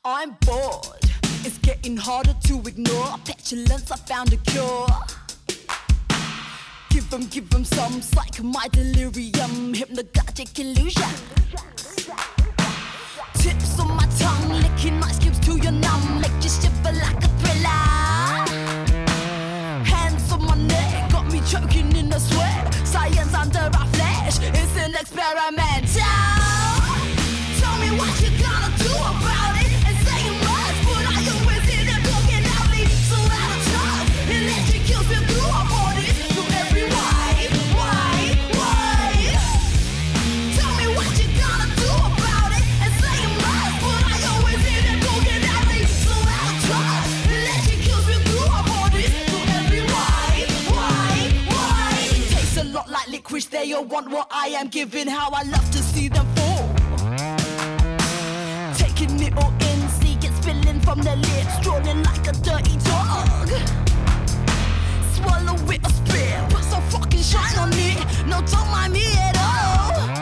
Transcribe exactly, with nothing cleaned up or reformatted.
I'm bored. It's getting harder to ignore. Petulance, I found a cure. Give them, give them some psych, my delirium, hypnagogic illusion. Tips on my tongue, licking ice cubes to your numb, make you shiver like a thriller. Hands on my neck, got me choking in the sweat. Science under our flesh, it's an experiment. Tell me what you gonna do about it. And saying words, but I always hear them talking loudly. So out of touch, electric kills me through our bodies. Through every why, why, why. Tell me what you gonna do about it. And saying words, but I always hear them talking loudly. So out of touch, electric kills me through our bodies. Through every why, why, why. Tastes a lot like licorice, they all want what I am giving. How I love to see them fall. Taking it all in, see it spilling from their lips, strolling like a dirty dog. Swallow it or spit, put some fucking shine on it. No, don't mind me at all.